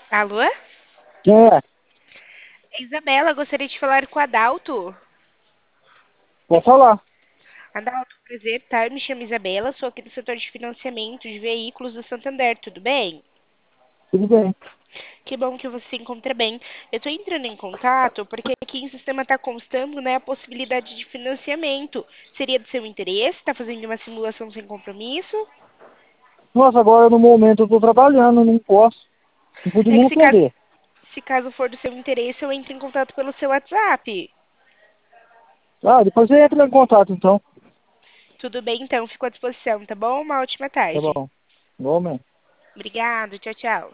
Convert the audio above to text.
Alô? Quem é? Isabela, gostaria de falar com o Adalto. Pode falar. Adalto, prazer, tá? Eu me chamo Isabela, sou aqui do setor de financiamento de veículos do Santander, tudo bem? Tudo bem. Que bom que você se encontra bem. Eu estou entrando em contato porque aqui em sistema está constando, né, a possibilidade de financiamento. Seria do seu interesse? Está fazendo uma simulação sem compromisso? Nossa, agora no momento eu tô trabalhando, não posso. Não pude É que nem atender. se caso for do seu interesse, eu entro em contato pelo seu WhatsApp. Ah, depois você entra em contato então. Tudo bem, então, fico à disposição, tá bom? Uma ótima Tá tarde. bom. Igualmente. Obrigada, tchau, tchau.